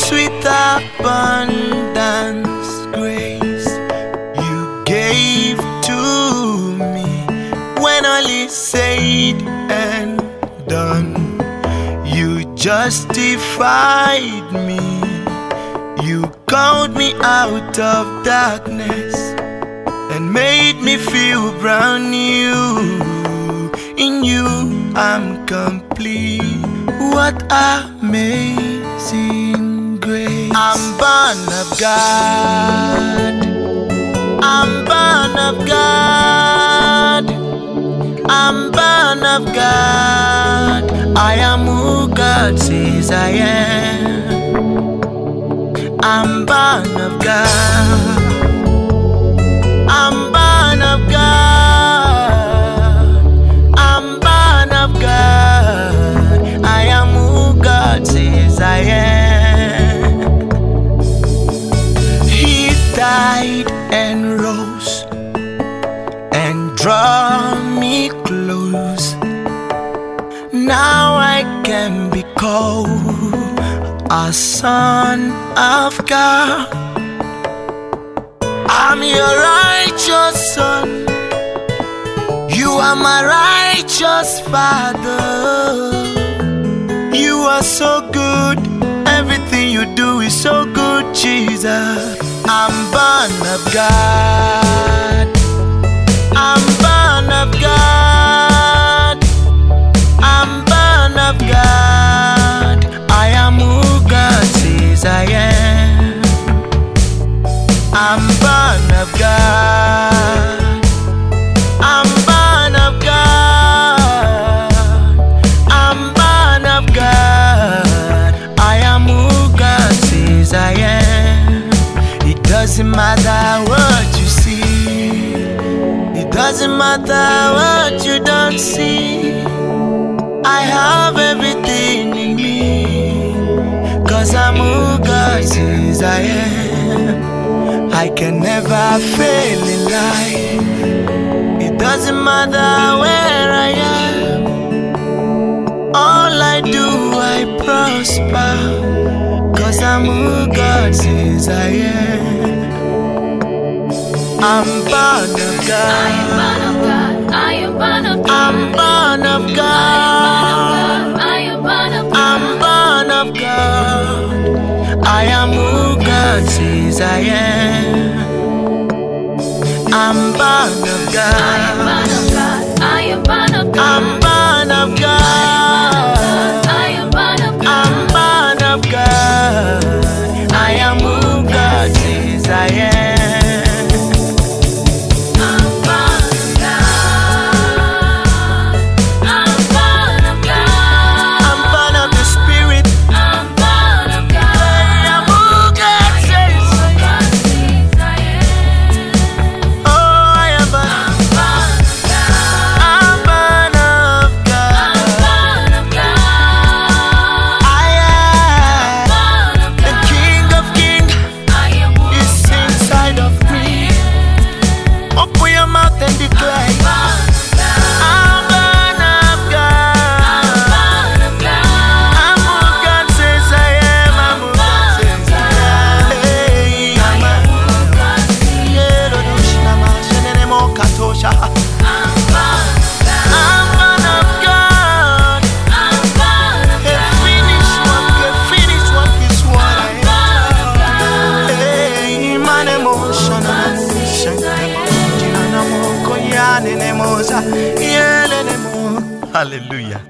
sweet abundance grace you gave to me. When all is said and done, you justified me. You called me out of darkness and made me feel brand new. In you I'm complete. What amazing grace. I'm born of God. I'm born of God. I'm born of God. I am who God says I am. I'm born of God. I'm born of God. I'm born of God. I am who God says I am. He died and rose and draw me close. Now I can be called a son of God. I'm your righteous son. You are my righteous Father. You are so good. Everything you do is so good, Jesus. I'm born of God. I'm born of God. I'm born of God. I am who God says I am. I'm born of God. I'm born of God. I'm born of God. I am who God says I am. It doesn't matter what you see. It doesn't matter what you don't see. I have everything in me, 'cause I'm who God says I am. I can never fail in life. It doesn't matter where I am. All I do, I prosper, 'cause I'm who God says I am. I'm born of God. I am born of God. I am born of God. I'm born of God. I am born of God. I'm born of God. I am who God says I am. I'm born of God. I am born of God. I am born of God. I'm born of God. I am born of God. I'm born of God. I am who God says I am. I'm born of God. I'm born of God. I'm born of the Spirit. I'm born of I God. am who God says I am. God says I am. Oh, I am born. I'm born of God. I'm born of God. I'm born of God. I am Born of the God. King of Kings. I am who Is inside of me. Open your mouth and declare. born of God. I'm born of God. Born of God. I'm who God says I am. I'm who God says I am. Hey, I'm a God says Yerodoshinama, Shenenemo Katosha. I'm born of God. I'm born of God. I'm born of A God. finished work is what I Born of God. am. Hey, man, emotion. Hallelujah.